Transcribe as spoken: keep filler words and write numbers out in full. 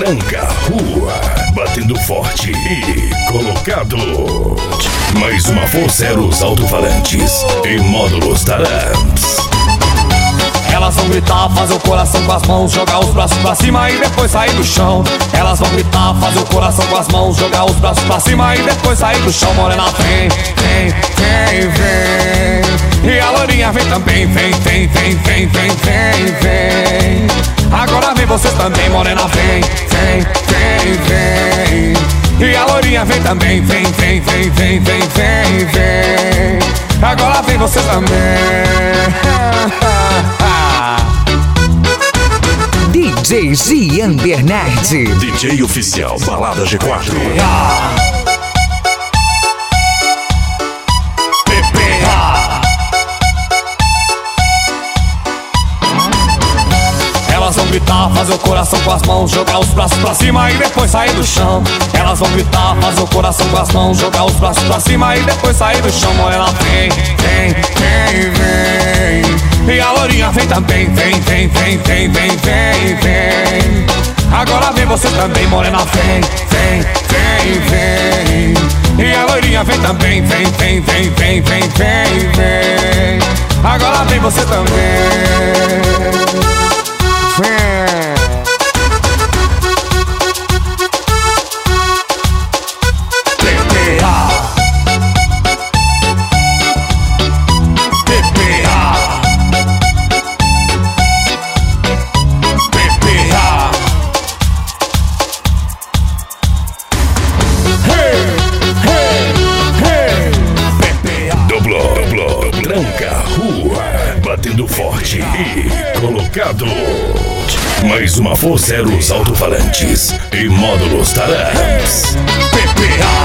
tranca, rua, batendo forte e colocado. Mais uma força era os alto-falantes e módulos Taramps. Elas vão gritar, fazer o coração com as mãos, jogar os braços pra cima e depois sair do chão. Elas vão gritar, fazer o coração com as mãos, jogar os braços pra cima e depois sair do chão. Morena vem, vem, vem, vem. E a loirinha vem também, vem, vem, vem, vem, vem, vem, vem. Agora vem vocês também, morena vem, vem, vem, vem. E a loirinha vem também, vem, vem, vem, vem, vem, vem, vem. Agora vem vocês também. D J Gian Bernardi, D J oficial Balada G quatro. Elas vão gritar, fazer o coração com as mãos, jogar os braços pra cima e depois sair do chão. Elas vão gritar, fazer o coração com as mãos, jogar os braços pra cima e depois sair do chão. Morena vem, vem, vem, vem. E a loirinha vem também, vem, vem, vem, vem, vem, vem, vem. Agora vem você também, morena vem, vem, vem, vem. E a loirinha vem também, vem, vem, vem, vem, vem, vem, vem. Agora vem você também. Tranca, rua, batendo forte e colocado. Mais uma força era os alto-falantes e módulos Taramps. P P A